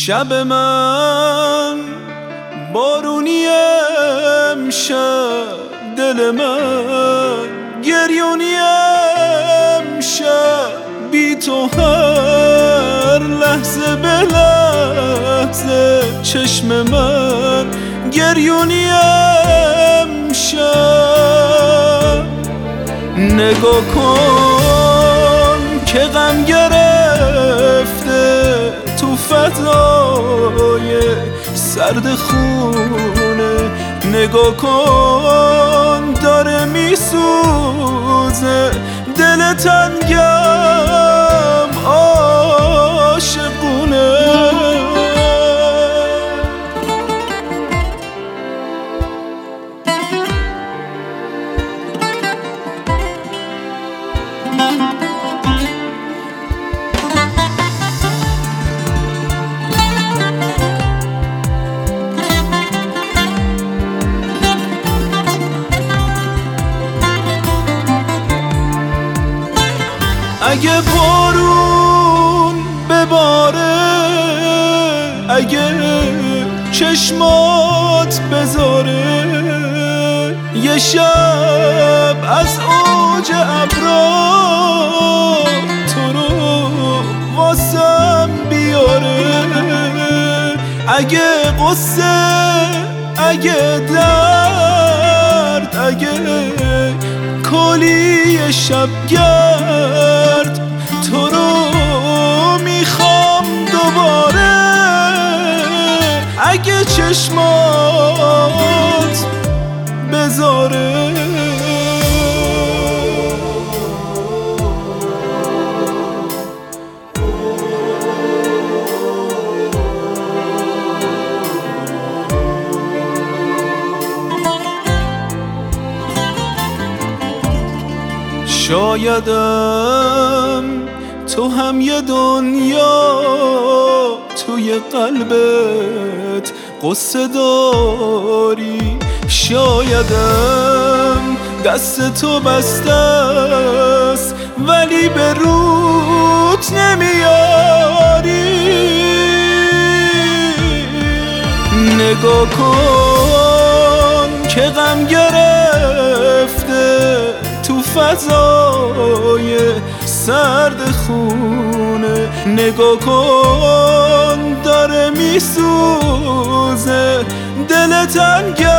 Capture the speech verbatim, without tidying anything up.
شب من بارونی امشب، دل من گریونی امشب، بی تو هر لحظه به لحظه چشم من گریونی امشب. نگاه کن که غم گرفته تو فضای سرد خونه، نگاه کن داره میسوزه دل تنگم عاشقونه. اگه بارون بباره، اگه چشمات بذاره، یه شب از اوج ابرا تو رو واسم بیاره، اگه قصه، اگه درد، اگه کلی شبگرد، تو رو میخوام دوباره. اگه چشمات بذاره، شایدم تو هم یه دنیا توی قلبت قصه داری، شایدم دست تو بسته است ولی به روت نمیاری. نگاه کن که غم گرفته تو فضای سرد خونه، نگاه کن داره میسوزه دل تنگم